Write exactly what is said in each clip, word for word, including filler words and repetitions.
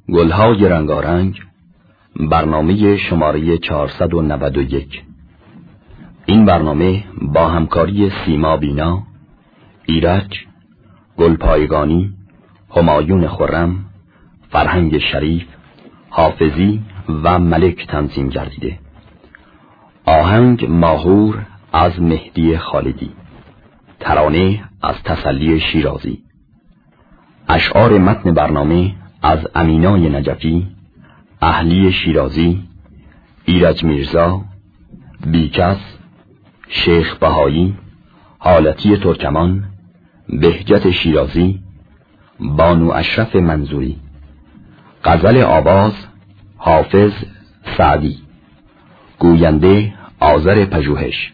گلهای رنگارنگ، برنامه شماره چهارصد و نود و یک. این برنامه با همکاری سیما بینا، ایرج، گلپایگانی، همایون خرم، فرهنگ شریف، حافظی و ملک تنظیم گردیده. آهنگ ماهور از مهدی خالدی، ترانه از تسلی شیرازی. اشعار متن برنامه از امینای نجفی، اهلی شیرازی، ایرج میرزا، بیکس، شیخ بهایی، حالتی ترکمان، بهجت شیرازی، بانو اشرف منظوری. غزل آواز حافظ سعدی. گوینده آذر پژوهش.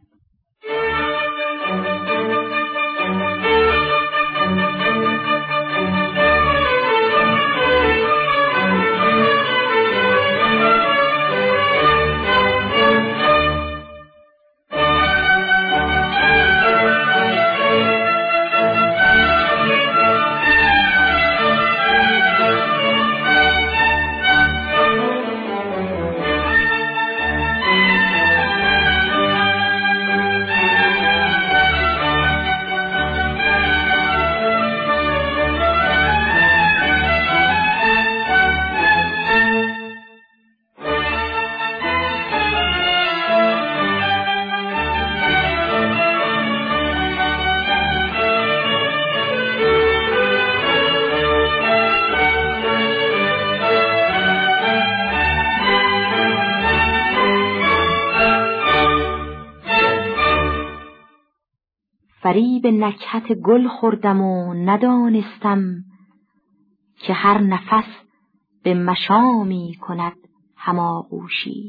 فریب نکهت گل خوردم و ندانستم که هر نفس به مشامی کند هماغوشی.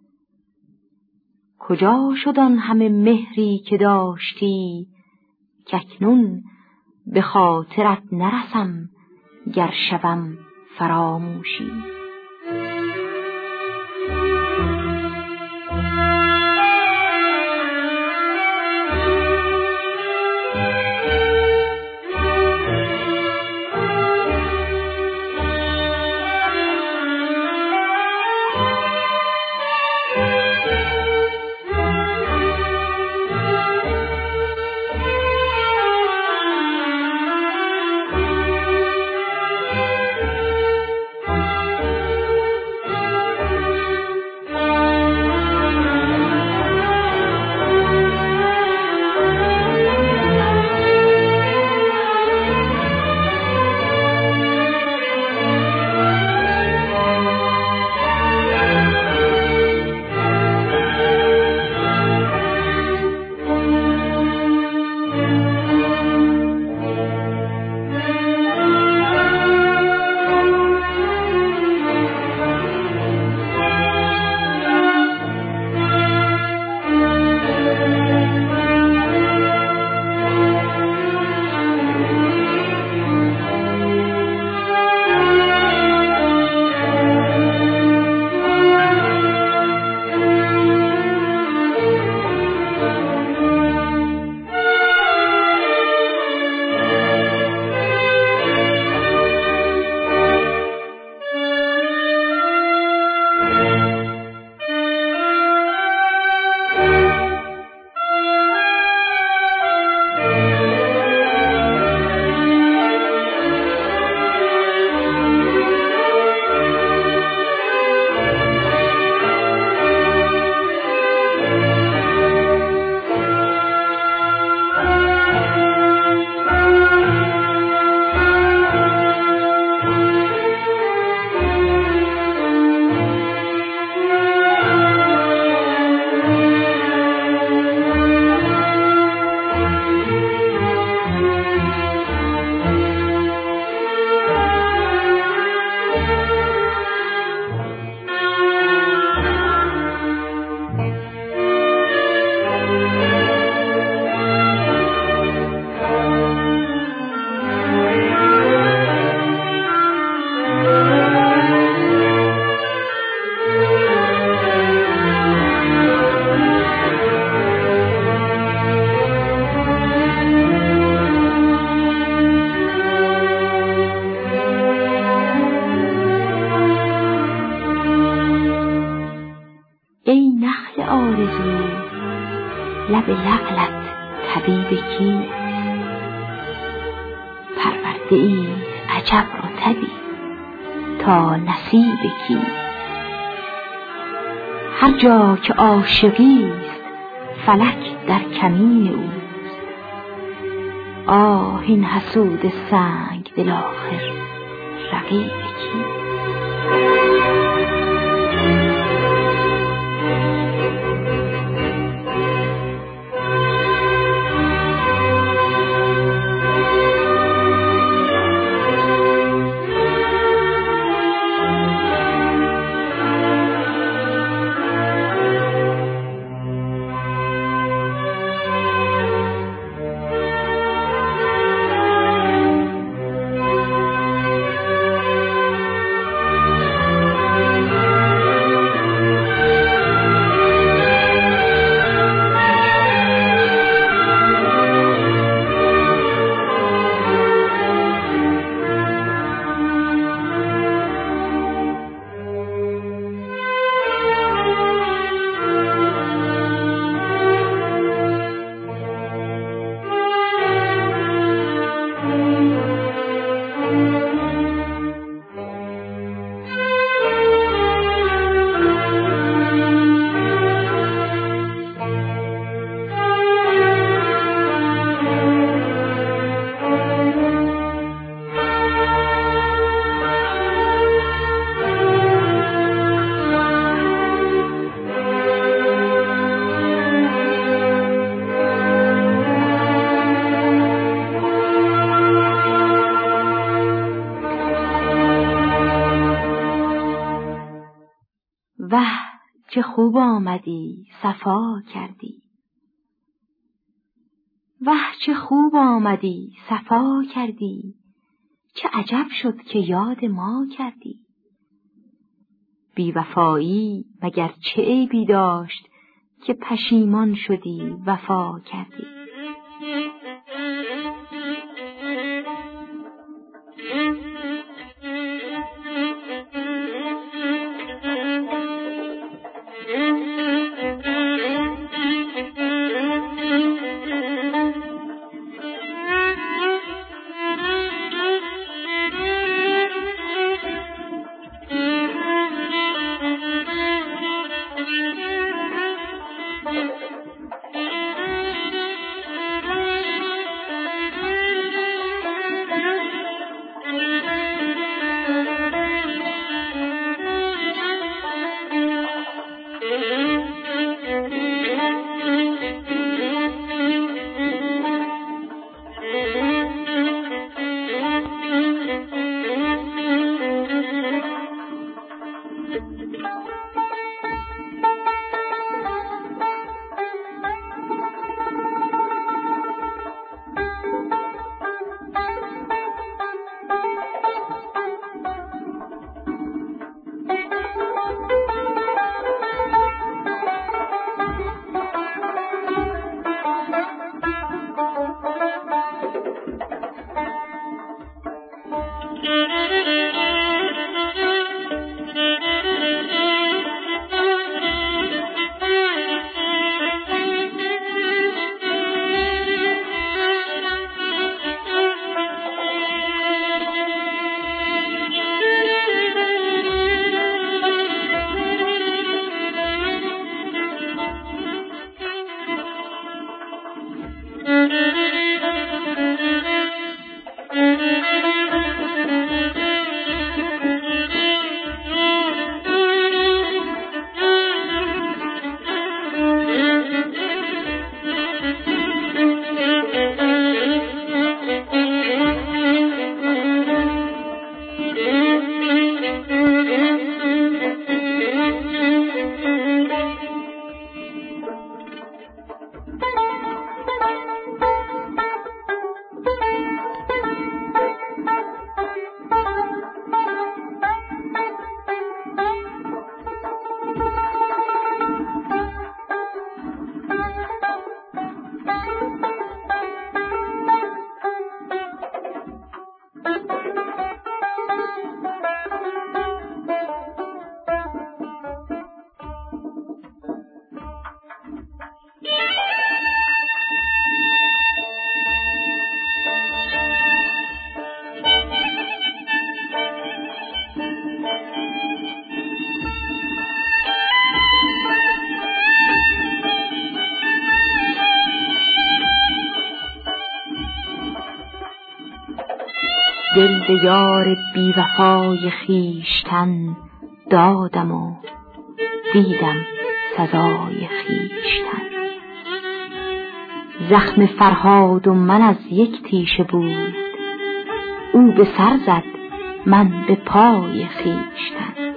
کجا شد آن همه مهری که داشتی که اکنون به خاطرت نرسم گر شوم فراموشی. آرزو لب لعلت طبیب کیست؟ پرورده ای عجب رتبی تا نصیب کیست؟ هر جا که عاشقی است فلک در کمین اوست. آه این حسود سنگ دل آخر رقیب کیست؟ وه چه خوب آمدی صفا کردی، وه چه خوب آمدی صفا کردی، چه عجب شد که یاد ما کردی. بی وفایی مگر چه عیبی داشت که پشیمان شدی وفا کردی. دل به یار بی وفای خویشتن دادم و دیدم سزای خویشتن. زخم فرهاد و من از یک تیشه بود، او به سر زد من به پای خویشتن.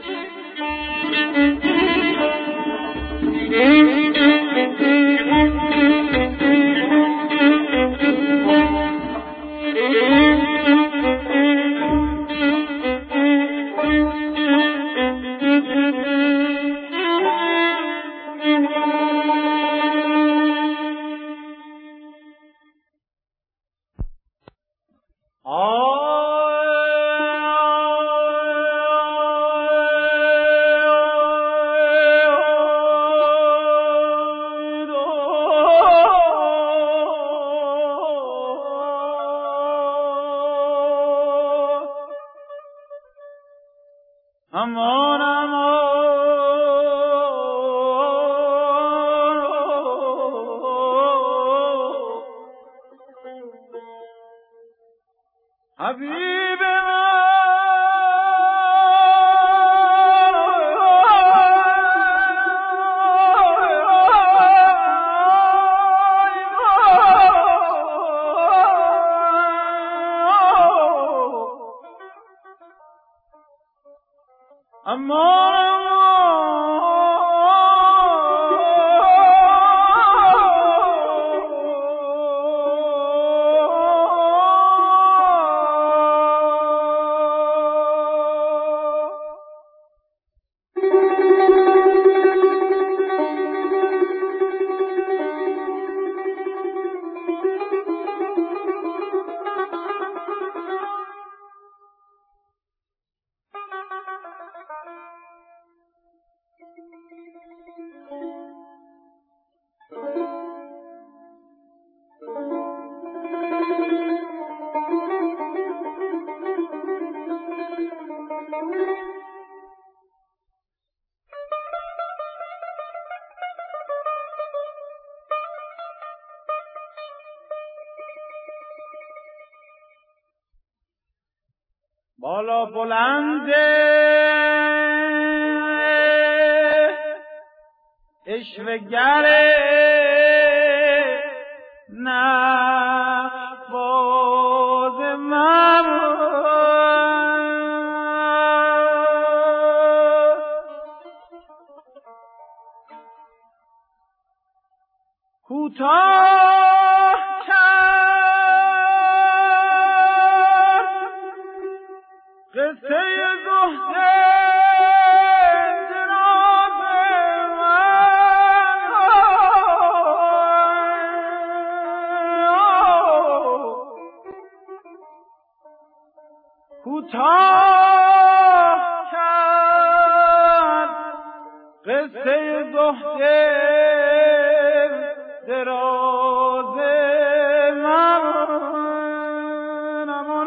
امان امان حبیب بالا بلند عشوه‌گر نقش باز من کوتاه کرد قصه کوتاه کرد قصه زهد دراز من. امان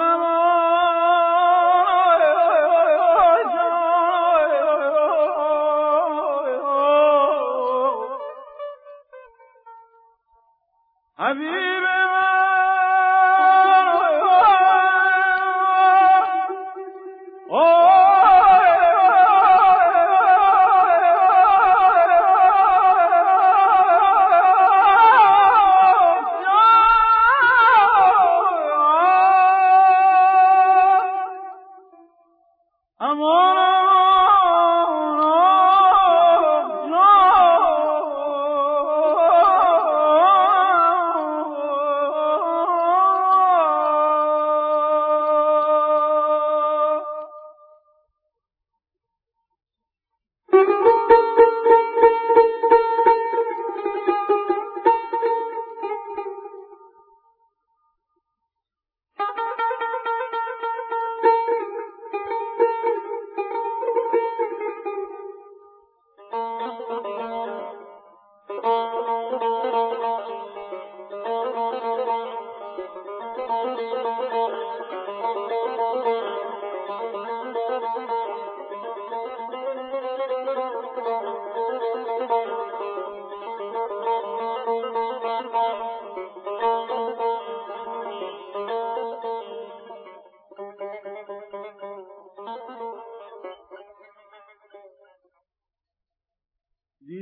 امان حبیب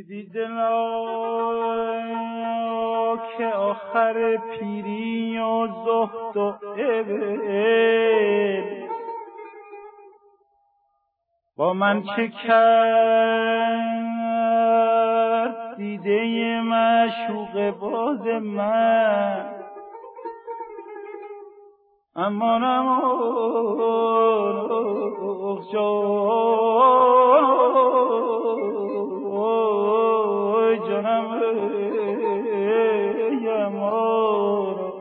دیدی دلا که آخر پیری و زهد و ابل با من چه کرد دیده معشوق باز من امان امان جای جانم ای امان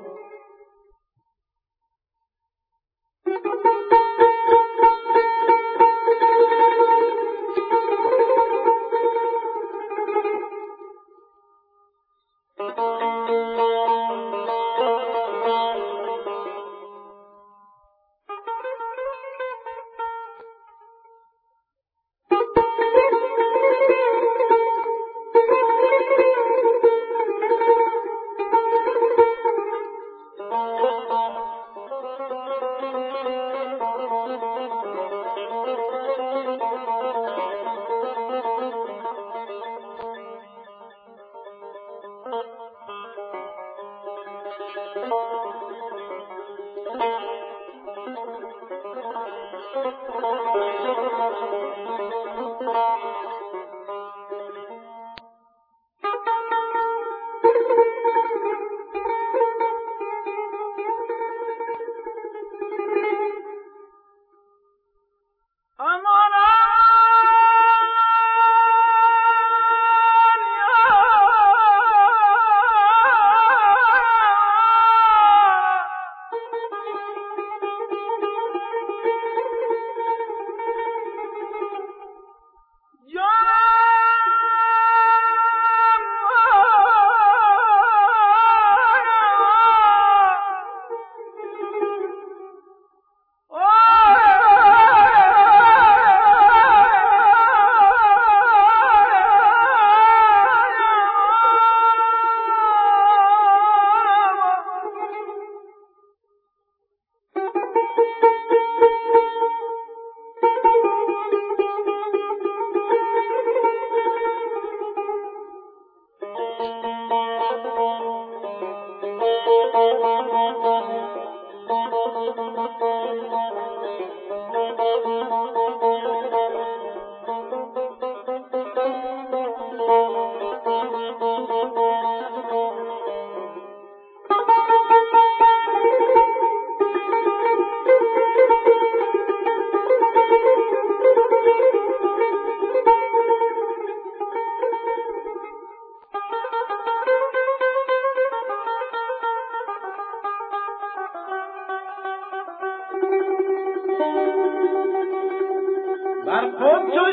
بر خود تو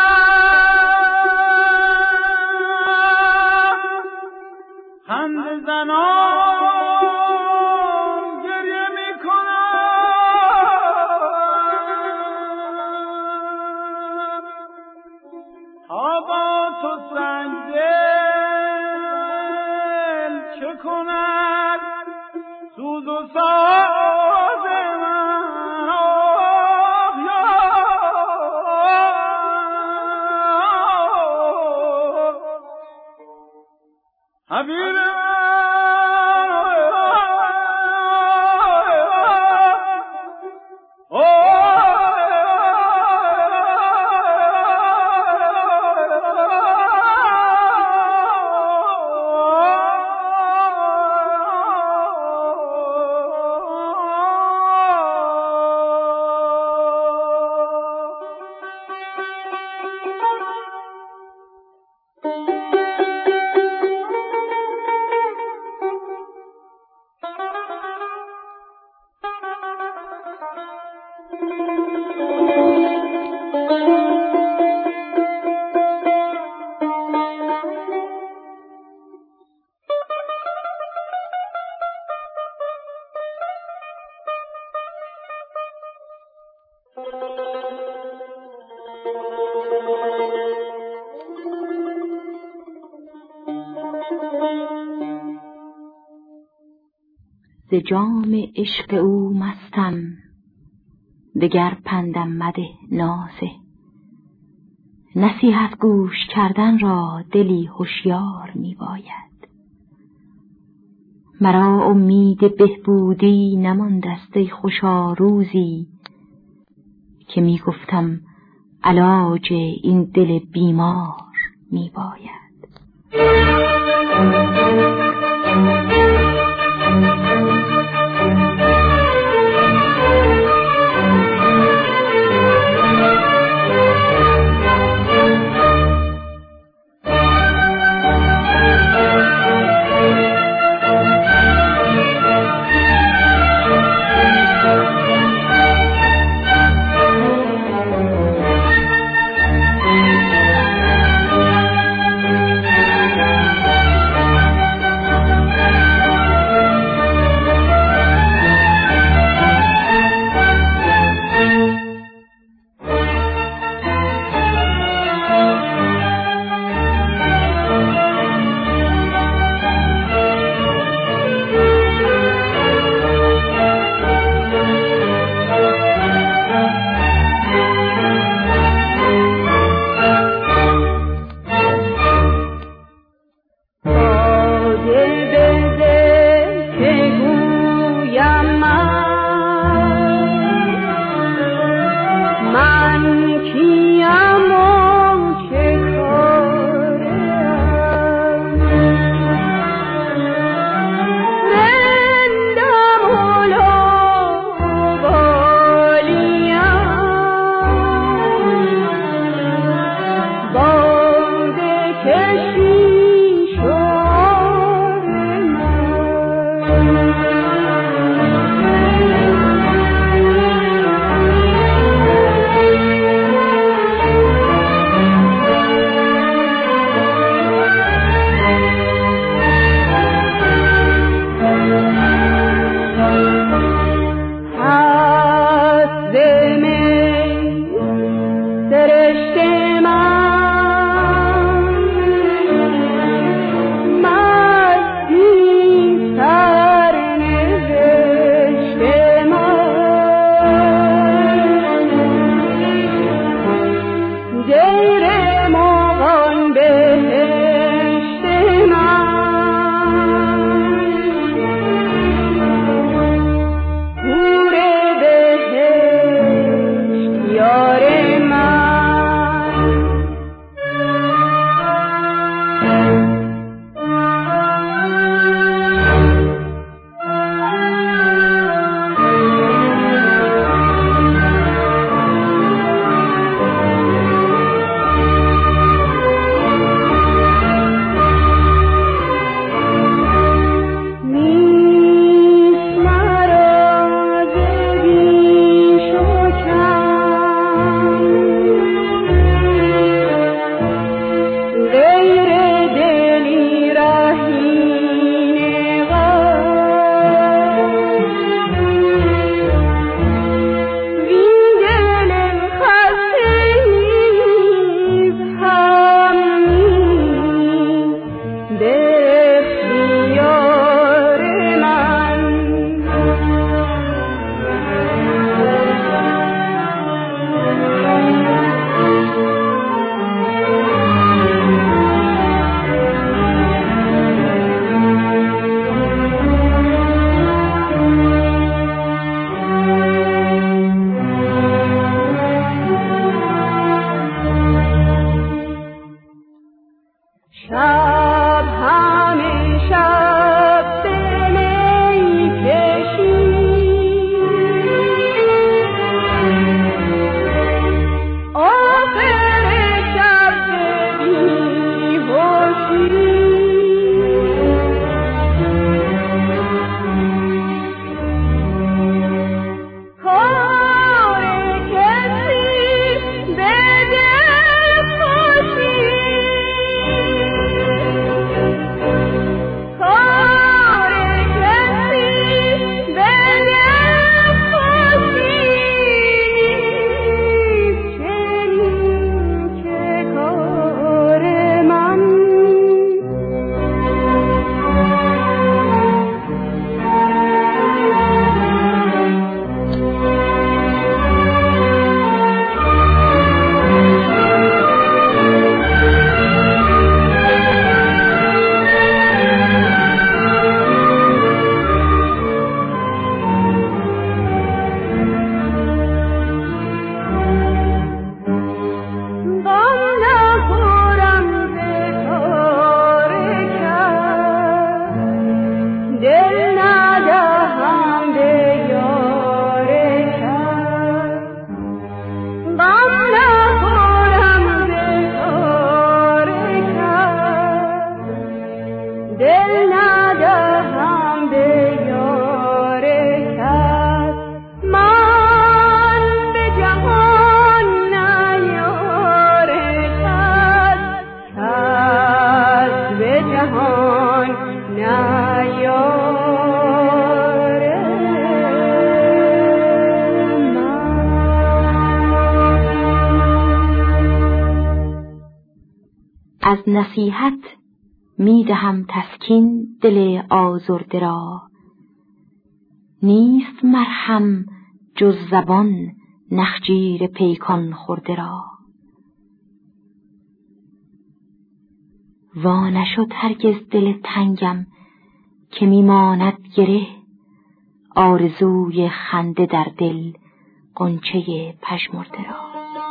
خنده زنان گریه میکنم ها با تو سنگدل چه کند سوز و ساز من آه یا حبیب ز جام عشق او مستم دگر پندم مده نازه نصیحت گوش کردن را دلی هوشیار می باید. مرا امید بهبودی نمانده است ای خوشا روزی که می گفتم علاج این دل بیمار می باید. نصیحت می دهم تسکین دل آزرده را، نیست مرهم جز زبان نخجیر پیکان خورده را. وا نشد هرگز دل تنگم که می ماند گره، آرزوی خنده در دل غنچه پژمرده را.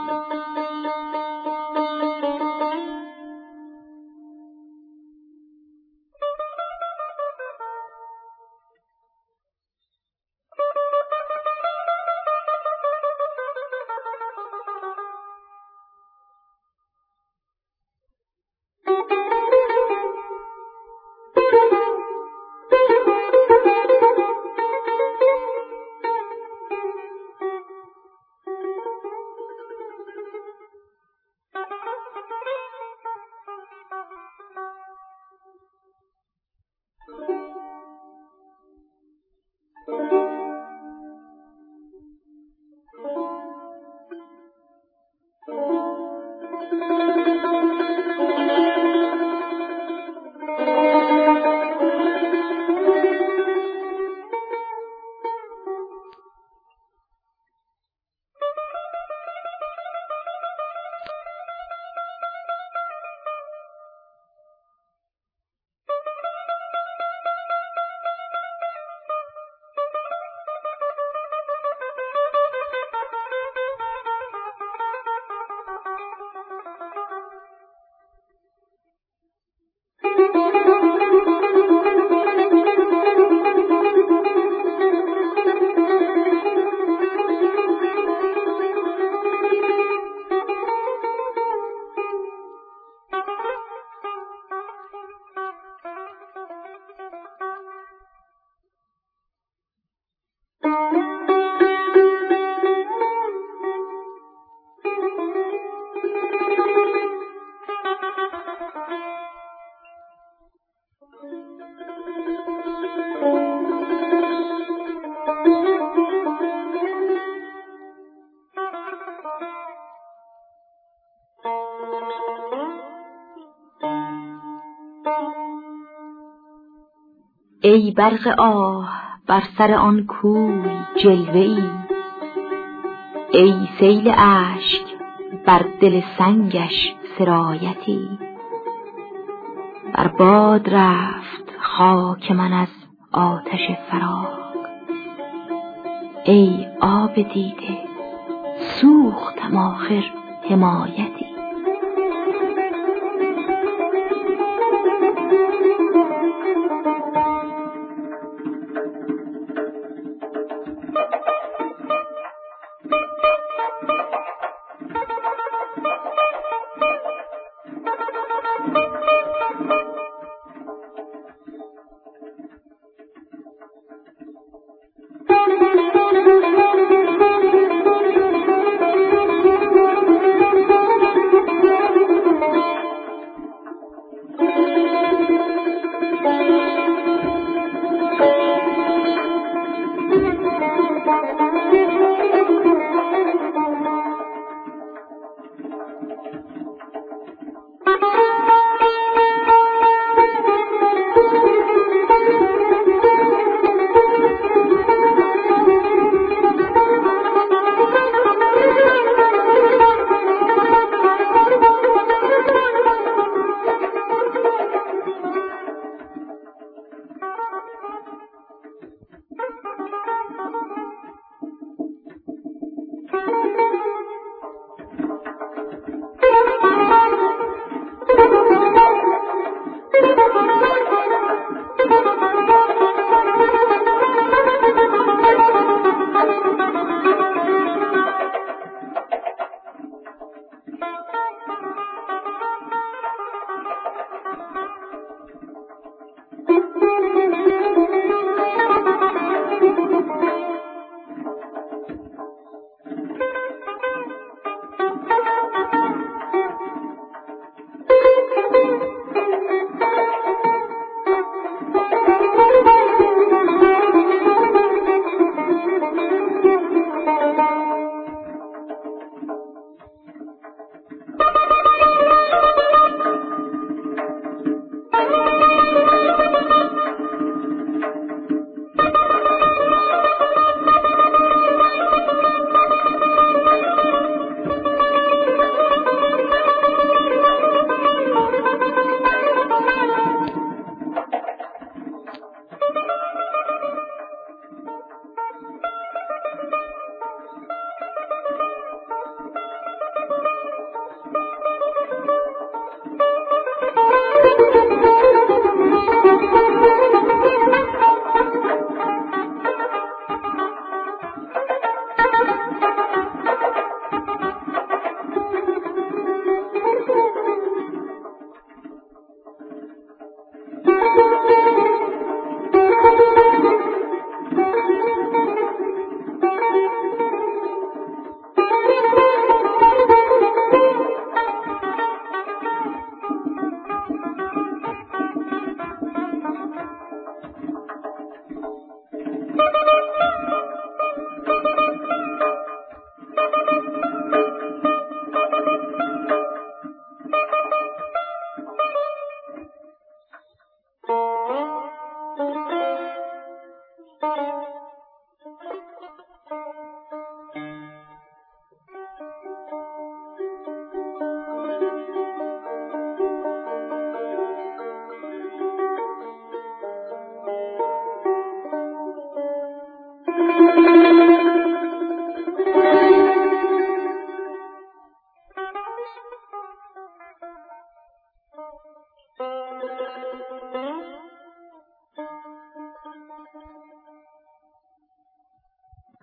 ای برق آه بر سر آن کوی جلوه ای، ای سیل اشک بر دل سنگش سرایتی. بر باد رفت خاک من از آتش فراق، ای آب دیده سوختم آخر حمایتی.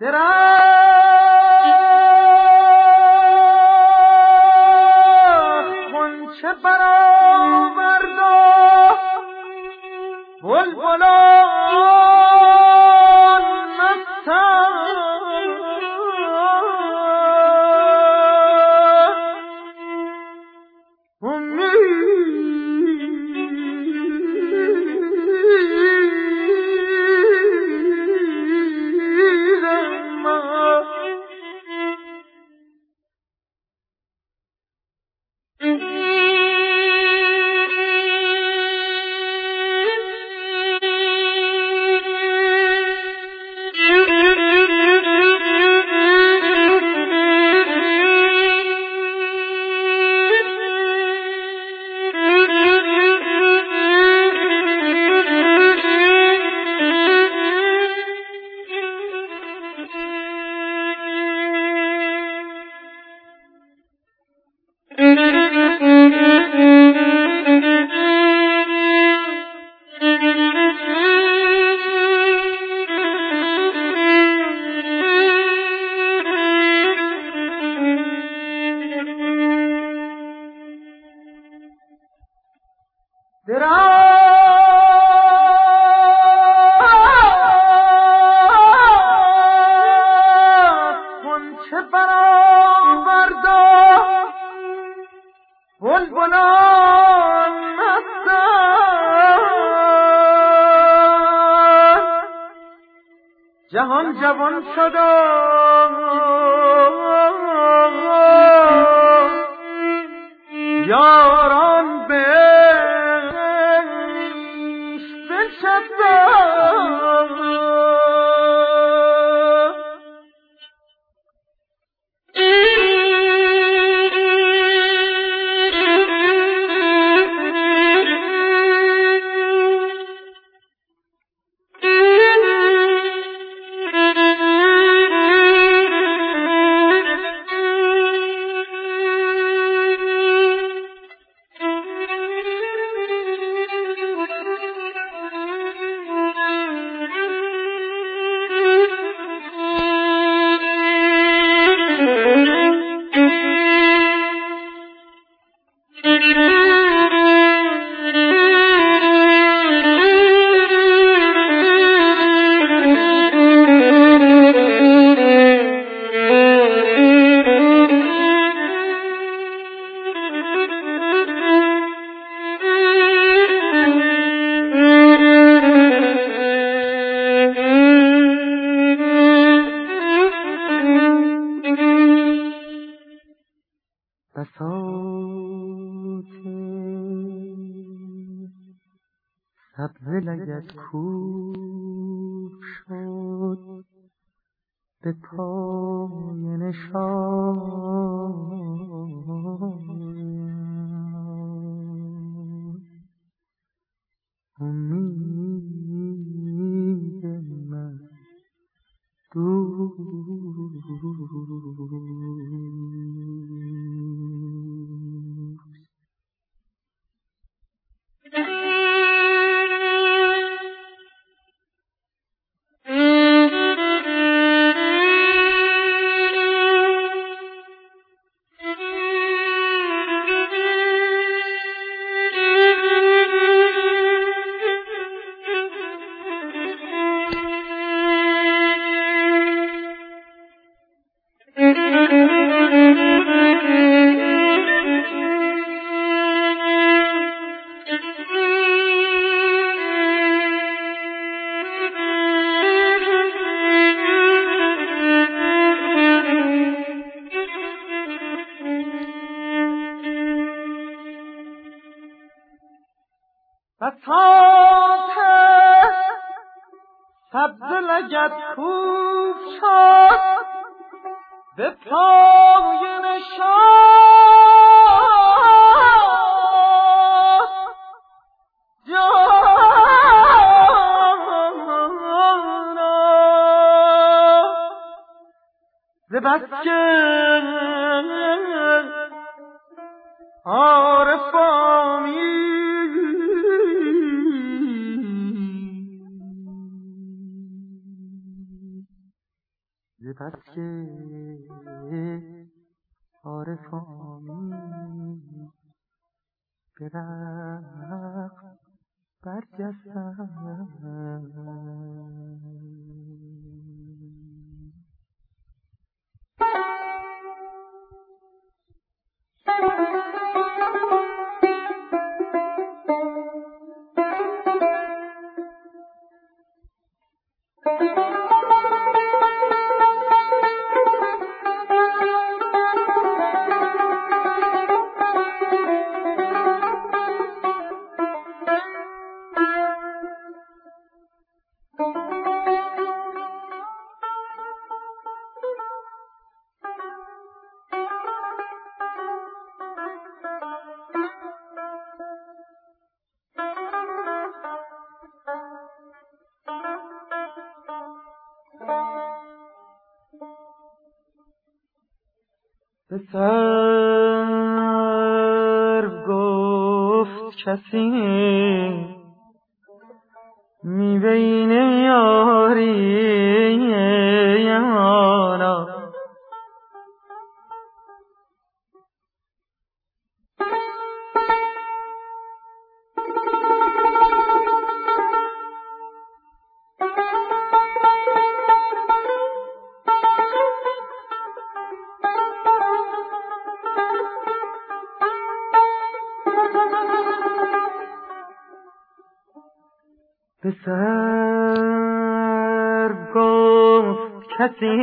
درخت غنچه برآورد و بلبلان مستند جهان جوان شد یاران بهش بنشستند سبزه لگد کوب شد به پای نشان امید من دور بساط سبزه لگد کوب شد به پای نشان جانا ز بس که عارفانی هست که عارفانی به رقص برجستند. به سرو گفت کسی می بین یاری یمانا، به سرو گفت کسی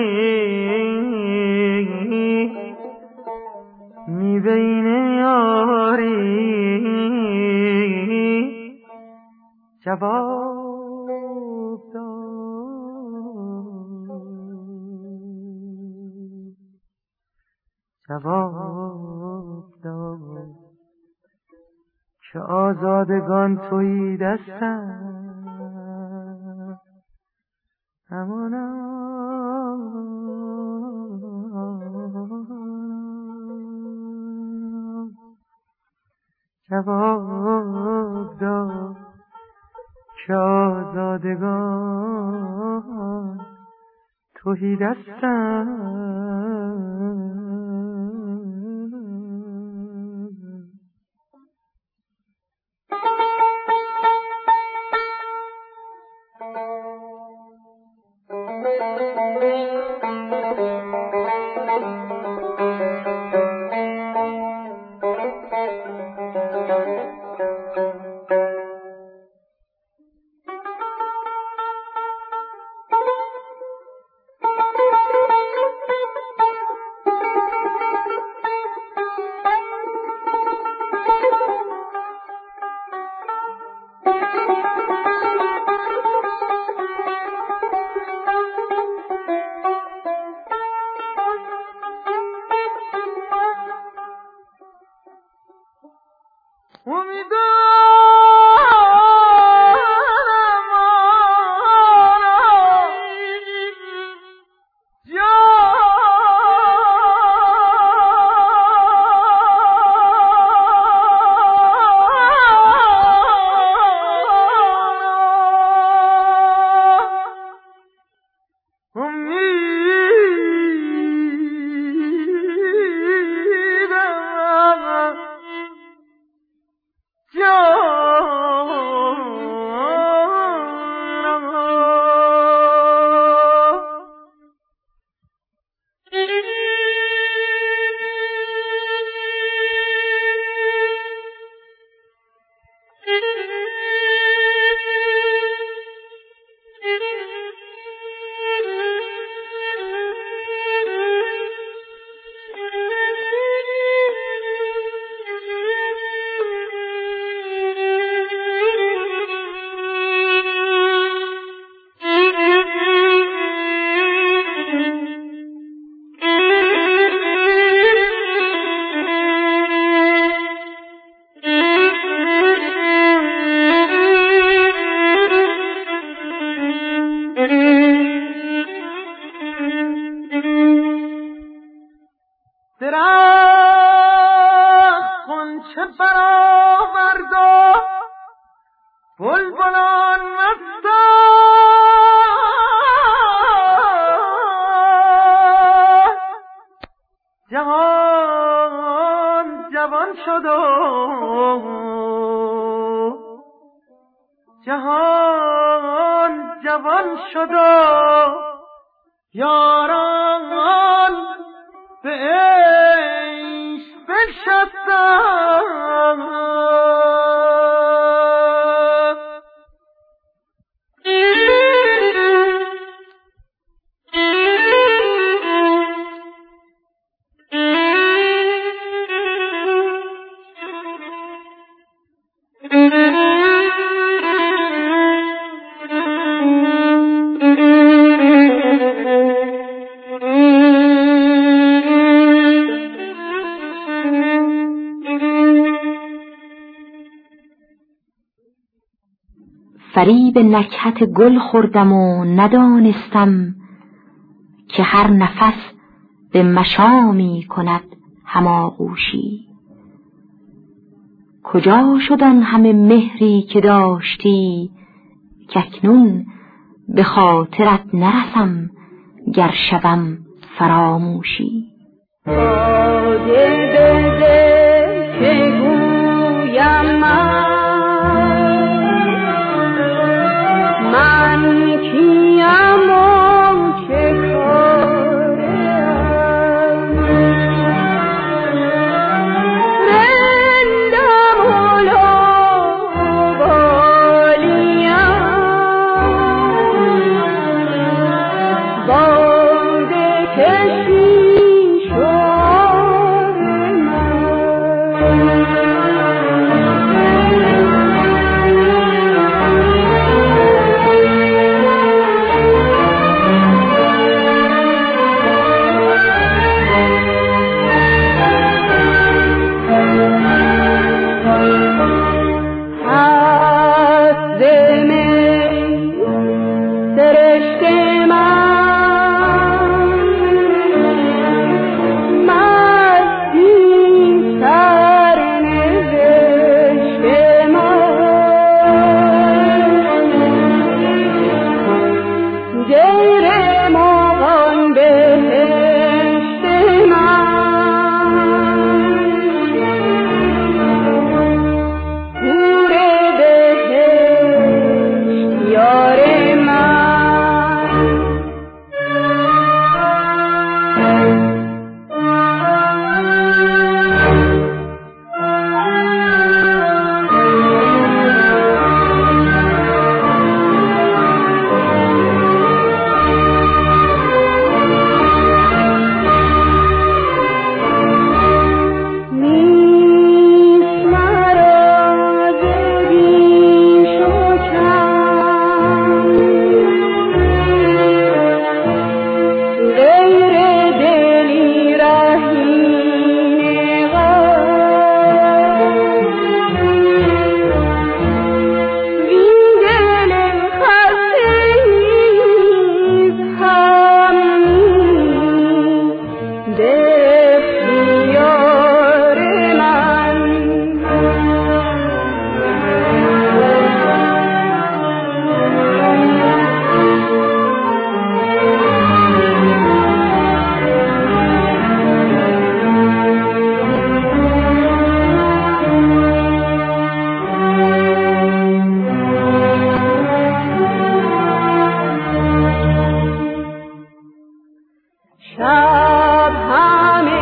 می بین یاری جواب داد، جواب داد که آزادگان تویی دستم همانا. جواب داد که آزادگان تویی دستم. بلبلان مستان جهان جوان شد و جهان جوان شد و یاران به عیش بنشستند. فریب نکهت گل خوردم و ندانستم که هر نفس به مشامی کند هماغوشی. کجا شد آن همه مهری که داشتی که اکنون به خاطرت نرسم گر شوم فراموشی. باده بده که گویم من کیم و چه کارم، رندم و لاغالیم، باده کشی شعار من. شب همه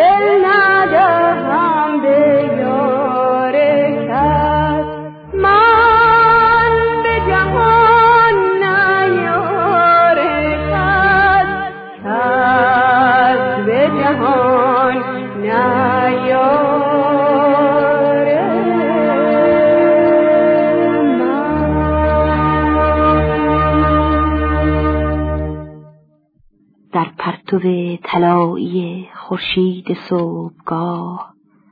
دل ندهم به یار کس، من به جهان نه یار کس، کس به جهان نه یار در پرتو طلایی خورشید صبحگاه،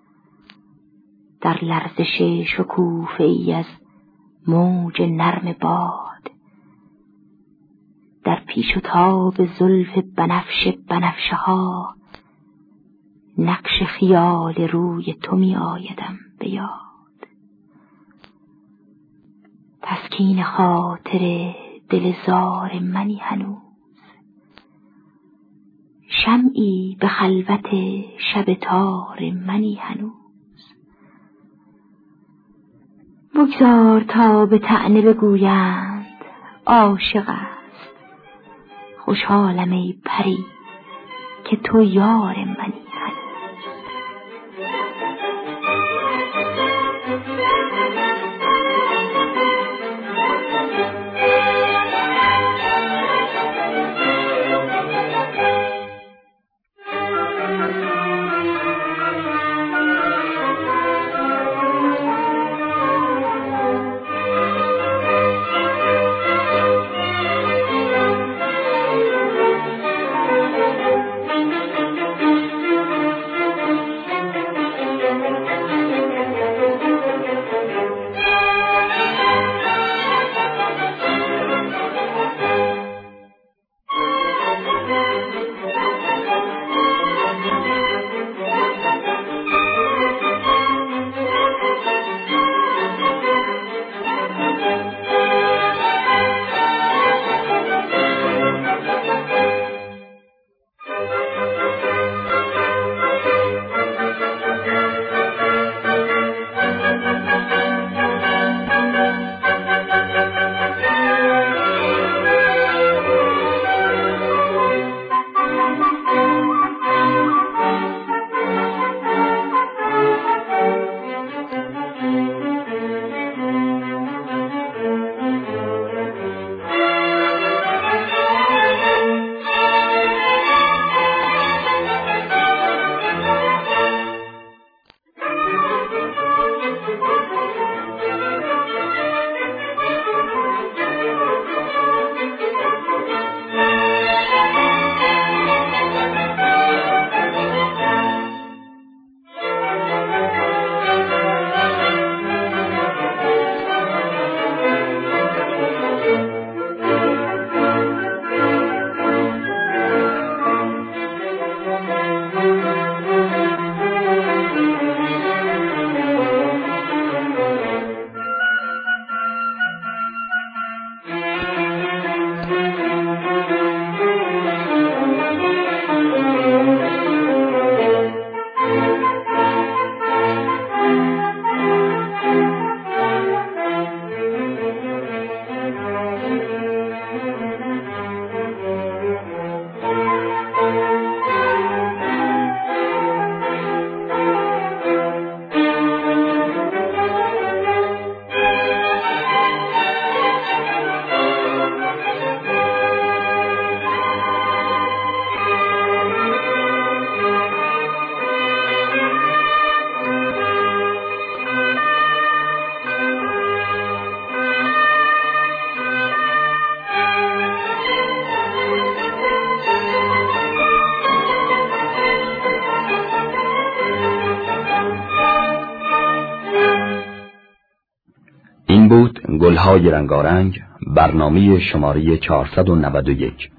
در لرزش شکوفه ای از موج نرم باد، در پیش و تاب زلف بنفش بنفشه ها، نقش خیال روی تو می آیدم به یاد. تسکین خاطر دل زار منی هنوز، شمعی به خلوت شب تار منی هنوز. بگذار تا به طعنه بگویند عاشق است، خوشحالم ای پری که تو یار منی هنوز. گلهای رنگارنگ، برنامه شماره چهارصد و نود و یک.